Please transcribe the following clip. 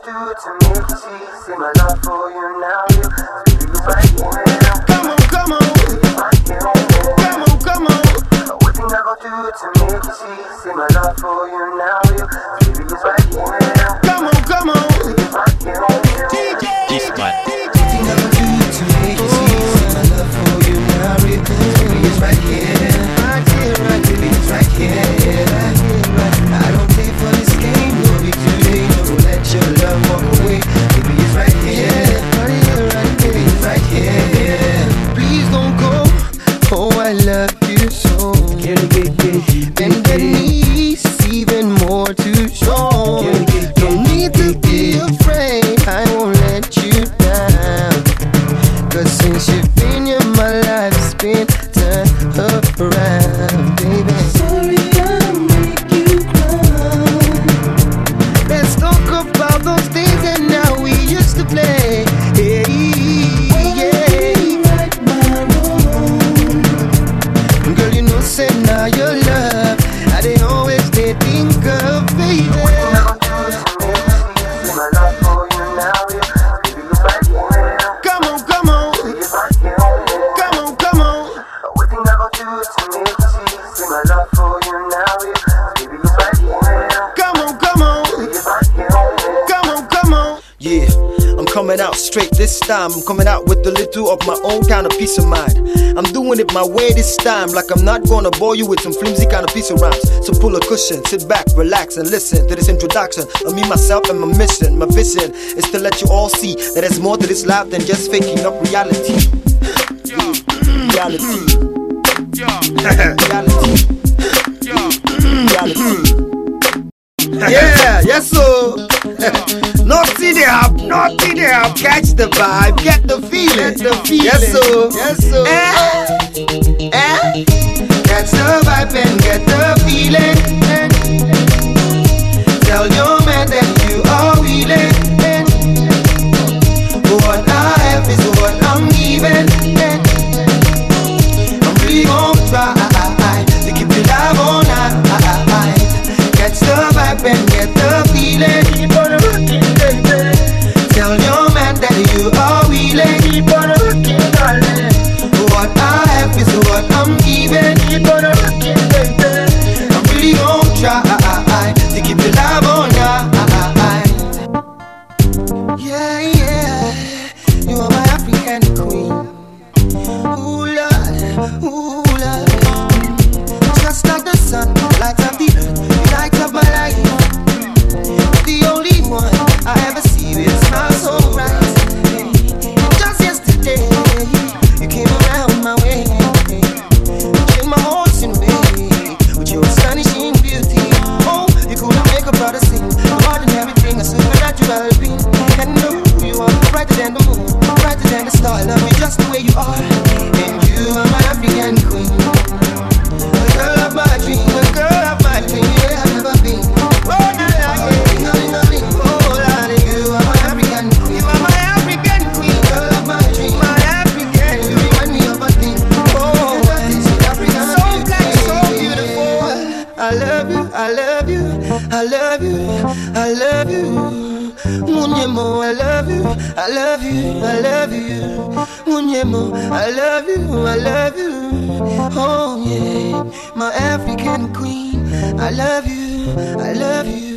do to make you see? Say my love for you now, you baby, look right here. Come on, come on. Come on, come on. What thing I gon' do to make you see? Say my love for you now, you baby, look right here. Come on, come on. DJ, this man. what thing I gon' do to make you see? Say my love for you now, you baby, it's right here. Right here, right here, baby, it's right here. I don't pay for this game, no be today, no let your love walk away. Baby, it's right here, right here, right here, baby, it's right here. Please don't go, oh I love you so. And that needs even more to show. Don't need to be afraid, I won't let you down. Cause since you've been in my life, it's been turned around, baby. Sorry, I'll make you cry. Let's talk about those days and now we used to play. Hey, yeah. Right my wrong. Girl, you know, say now your love, I didn't always did think of, baby. Come on, come on. Come on, come on. What thing I gon' do to make you see? Say my love for you now, baby, look right here. Come on, come on. Come on, come on. Yeah, I'm coming out straight this time. I'm coming out with a little of my own kind of peace of mind. I'm doing it my way this time, like I'm not gonna bore you with some flimsy kind of piece of rhymes. So pull a cushion, sit back, relax and listen to this introduction of me, myself and my mission. My vision is to let you all see that there's more to this life than just faking up reality. Reality. Reality. Yeah, yes so. Naughty they have, catch the vibe, get the feeling, yes so, catch the vibe and get the feeling. Tell your man that you are willing. What I have is what I'm giving. I'm really gonna try to keep the love on night. Catch the vibe and get the feeling. Keep on rocking, baby. Tell your man that you are willing. Keep on rocking, darling. What I have is what I'm giving. Keep on rocking, baby. I'm really gonna try to keep the love on night. Yeah, yeah. You are my African queen. Ooh, Lord, ooh, Lord. Just like the sun, light up the earth, the light of my life. The only one I ever see with a smile so bright. Just yesterday, you came around my way. Changed my horse in way with your astonishing beauty. Oh, you couldn't make a brother sing. More than everything, a supernatural being. And no, you are brighter than the moon, brighter than the star. I love you just the way you are. And you are my African queen. The girl of my dream, the girl of my dream, yeah, I've never been. Oh, nothing, oh, darling, you are my African queen. You are my African queen, girl of my dream, my African. You remind me of a thing. Oh, African, so black, so beautiful. I love you, I love you, I love you, I love you. Munyemo, I love you, I love you, I love you. Munyemo, I love you, I love you. Oh yeah, my African queen, I love you, I love you.